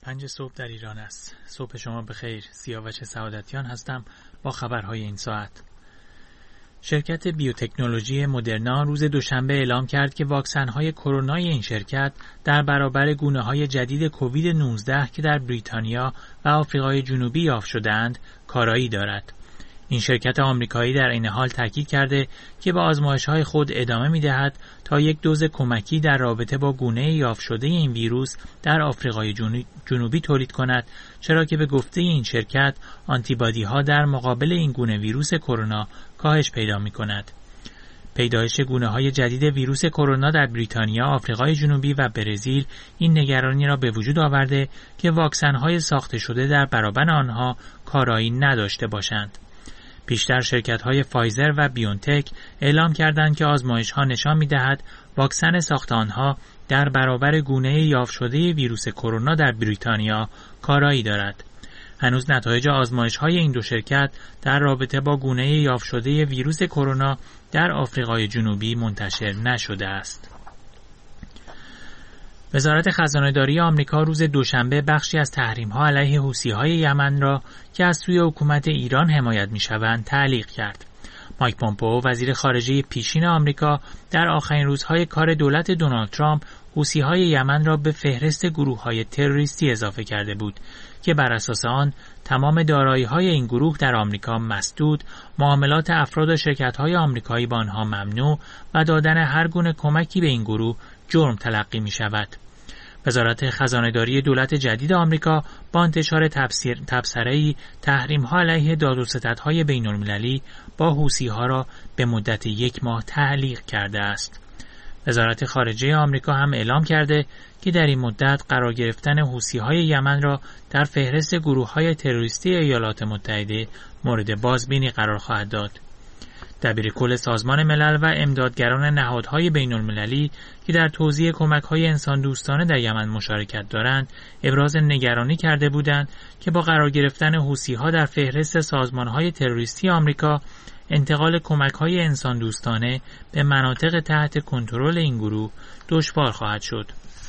5 صبح در ایران است. صبح شما بخیر. سیاوش سعادتیان هستم با خبرهای این ساعت. شرکت بیوتکنولوژی مدرنا روز دوشنبه اعلام کرد که واکسن‌های کرونای این شرکت در برابر گونه‌های جدید کووید 19 که در بریتانیا و آفریقای جنوبی یافت شده‌اند کارایی دارد. این شرکت آمریکایی در این حال تاکید کرده که به آزمایش‌های خود ادامه می‌دهد تا یک دوز کمکی در رابطه با گونه یافت شده این ویروس در آفریقای جنوبی تولید کند، چرا که به گفته این شرکت آنتیبادی‌ها در مقابل این گونه ویروس کرونا کاهش پیدا می‌کند. پیدایش گونه‌های جدید ویروس کرونا در بریتانیا، آفریقای جنوبی و برزیل این نگرانی را به وجود آورده که واکسن‌های ساخته شده در برابر آنها کارایی نداشته باشند. پیشتر شرکت‌های فایزر و بیونتک اعلام کردند که آزمایش‌ها نشان می‌دهد واکسن ساخت آنها در برابر گونه یافت شده ویروس کرونا در بریتانیا کارایی دارد. هنوز نتایج آزمایش‌های این دو شرکت در رابطه با گونه یافت شده ویروس کرونا در آفریقای جنوبی منتشر نشده است. وزارت خزانه‌داری آمریکا روز دوشنبه بخشی از تحریم‌ها علیه حوثی‌های یمن را که از سوی حکومت ایران حمایت می‌شوند تعلیق کرد. مایک پومپئو وزیر خارجه پیشین آمریکا در آخرین روزهای کار دولت دونالد ترامپ حوثی‌های یمن را به فهرست گروه‌های تروریستی اضافه کرده بود که بر اساس آن تمام دارایی‌های این گروه در آمریکا مسدود، معاملات افراد و شرکت‌های آمریکایی با آنها ممنوع و دادن هر گونه کمکی به این گروه جرم تلقی می‌شود. وزارت خزانه‌داری دولت جدید آمریکا با انتشار تبصره‌ای تحریم‌ها علیه داد و ستدهای بین‌المللی با حوثی‌ها را به مدت 1 ماه تعلیق کرده است. وزارت خارجه آمریکا هم اعلام کرده که در این مدت قرار گرفتن حوثی‌های یمن را در فهرست گروه‌های تروریستی ایالات متحده مورد بازبینی قرار خواهد داد. دبیرکل سازمان ملل و امدادگران نهادهای بین‌المللی که در توزیع کمک‌های انسان دوستانه در یمن مشارکت دارند، ابراز نگرانی کرده بودند که با قرار گرفتن حوثی‌ها در فهرست سازمان‌های تروریستی آمریکا، انتقال کمک‌های انسان دوستانه به مناطق تحت کنترل این گروه دشوار خواهد شد.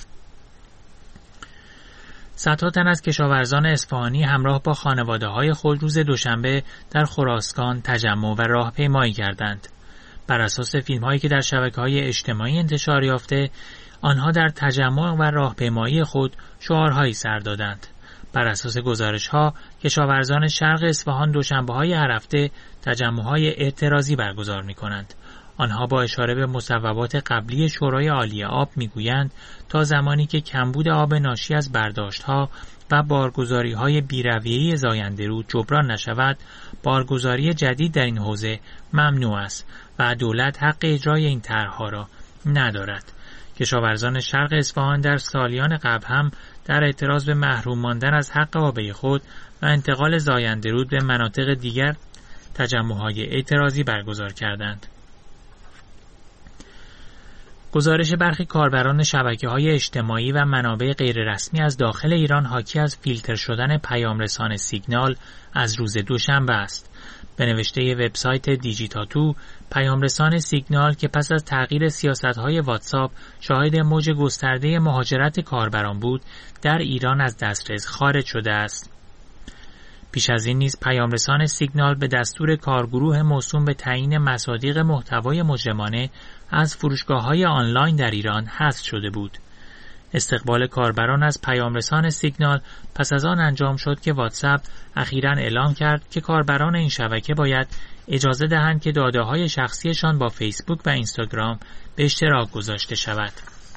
صدها تن از کشاورزان اصفهانی همراه با خانواده‌های خود روز دوشنبه در خراسان تجمع و راهپیمایی کردند. بر اساس فیلم‌هایی که در شبکه‌های اجتماعی انتشار یافته، آنها در تجمع و راهپیمایی خود شعارهایی سر دادند. بر اساس گزارش‌ها، کشاورزان شرق اصفهان دوشنبه‌های هر هفته تجمع‌های اعتراضی برگزار می‌کنند. آنها با اشاره به مصوبات قبلی شورای عالی آب میگویند تا زمانی که کمبود آب ناشی از برداشت‌ها و بارگذاری‌های بی‌رویه‌ای زاینده‌رود جبران نشود، بارگذاری جدید در این حوزه ممنوع است و دولت حق اجرای این طرح‌ها را ندارد. کشاورزان شرق اصفهان در سالیان قبل هم در اعتراض به محروم ماندن از حق آبی خود و انتقال زاینده‌رود به مناطق دیگر تجمع‌های اعتراضی برگزار کردند. گزارش برخی کاربران شبکه‌های اجتماعی و منابع غیررسمی از داخل ایران حاکی از فیلتر شدن پیامرسان سیگنال از روز دوشنبه است. به نوشته وبسایت دیجیتاتو، پیامرسان سیگنال که پس از تغییر سیاست‌های واتساپ شاهد موج گسترده مهاجرت کاربران بود، در ایران از دسترس خارج شده است. پیش از این نیز پیامرسان سیگنال به دستور کارگروه موسوم به تعیین مصادیق محتوای مجرمانه از فروشگاه‌های آنلاین در ایران حذف شده بود. استقبال کاربران از پیامرسان سیگنال پس از آن انجام شد که واتساپ اخیراً اعلام کرد که کاربران این شبکه باید اجازه دهند که داده‌های شخصیشان با فیسبوک و اینستاگرام به اشتراک گذاشته شود.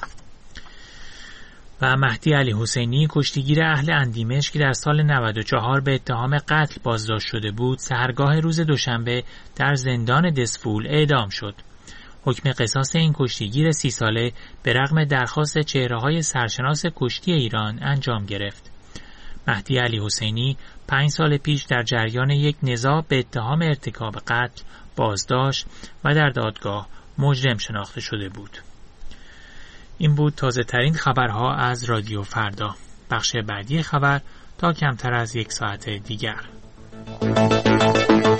و مهدی علی حسینی، کشتیگیر اهل اندیمش که در سال 94 به اتهام قتل بازداشت شده بود، سحرگاه روز دوشنبه در زندان دسفول اعدام شد. حکم قصاص این کشتیگیر 30 ساله به رغم درخواست چهره‌های سرشناس کشتی ایران انجام گرفت. مهدی علی حسینی 5 سال پیش در جریان یک نزاع به اتهام ارتکاب قتل بازداشت و در دادگاه مجرم شناخته شده بود. این بود تازه ترین خبرها از رادیو فردا. بخش بعدی خبر تا کمتر از 1 ساعت دیگر.